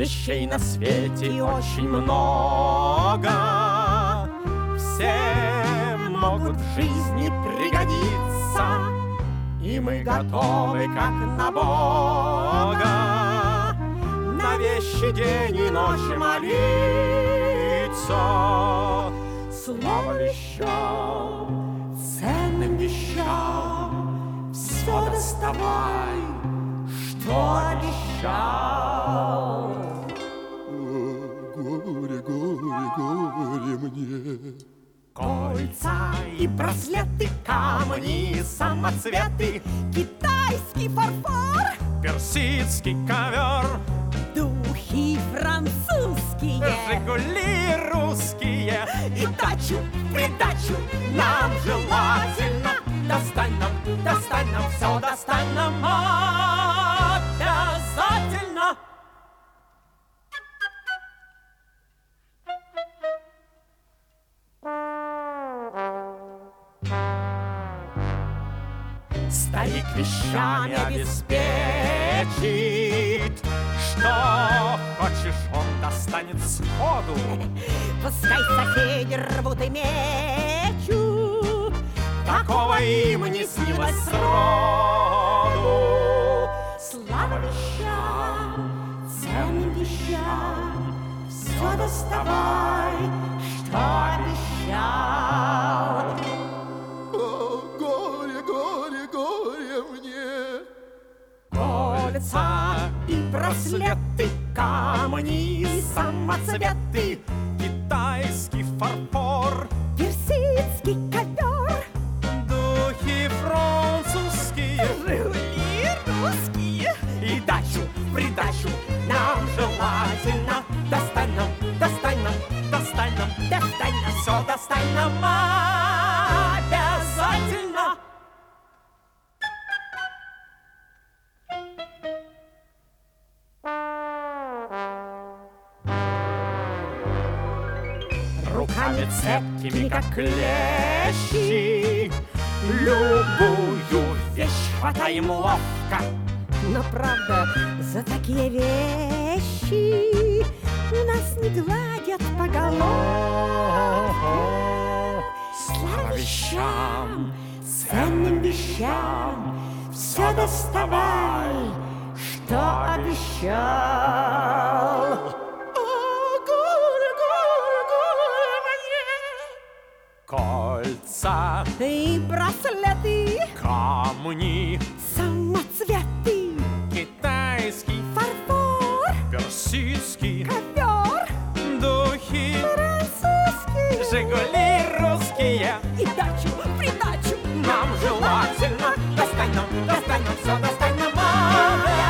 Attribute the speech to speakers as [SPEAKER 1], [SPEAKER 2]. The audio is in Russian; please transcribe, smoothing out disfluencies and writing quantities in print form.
[SPEAKER 1] Вещей на свете очень много, все могут в жизни пригодиться, и мы готовы, как на Бога, на вещи день и ночь молиться. Слава вещам, ценным вещам, все доставай, что обещал.
[SPEAKER 2] Горе, горе, горе мне.
[SPEAKER 1] Кольца и браслеты, камни, самоцветы,
[SPEAKER 3] Китайский фарфор,
[SPEAKER 1] персидский ковер,
[SPEAKER 3] духи французские,
[SPEAKER 1] Жигули русские,
[SPEAKER 3] и дачу в придачу
[SPEAKER 1] нам желательно. Достань нам, все достань нам обязательно. Старик вещами обеспечит, что хочешь, он достанет сходу.
[SPEAKER 3] Пускай соседи рвут и мечут,
[SPEAKER 1] Такого им не снилось сроду.
[SPEAKER 3] слава вещам, ценным вещам, все доставай, что обещал.
[SPEAKER 2] О, горе, горе, горе мне.
[SPEAKER 1] Кольца и браслеты, камни, самоцветы, китайский фарфор,
[SPEAKER 3] Персидский ковер,
[SPEAKER 1] духи французские,
[SPEAKER 3] жигули русские,
[SPEAKER 1] и дачу в придачу нам желательно. Достань нам, все достань нам обязательно. Руками цепкими, как клещи, любую вещь хватаем ловко.
[SPEAKER 3] но правда за такие вещи нас не гладят по головке.
[SPEAKER 1] Слава вещам, ценным вещам, все доставай, что обещал. Кольца,
[SPEAKER 3] И браслеты,
[SPEAKER 1] камни,
[SPEAKER 3] самоцветы,
[SPEAKER 1] китайский,
[SPEAKER 3] фарфор,
[SPEAKER 1] персидский,
[SPEAKER 3] ковер,
[SPEAKER 1] духи,
[SPEAKER 3] французский,
[SPEAKER 1] Жигули русские.
[SPEAKER 3] и дачу в придачу
[SPEAKER 1] Нам желательно. Достань нам, все достань нам.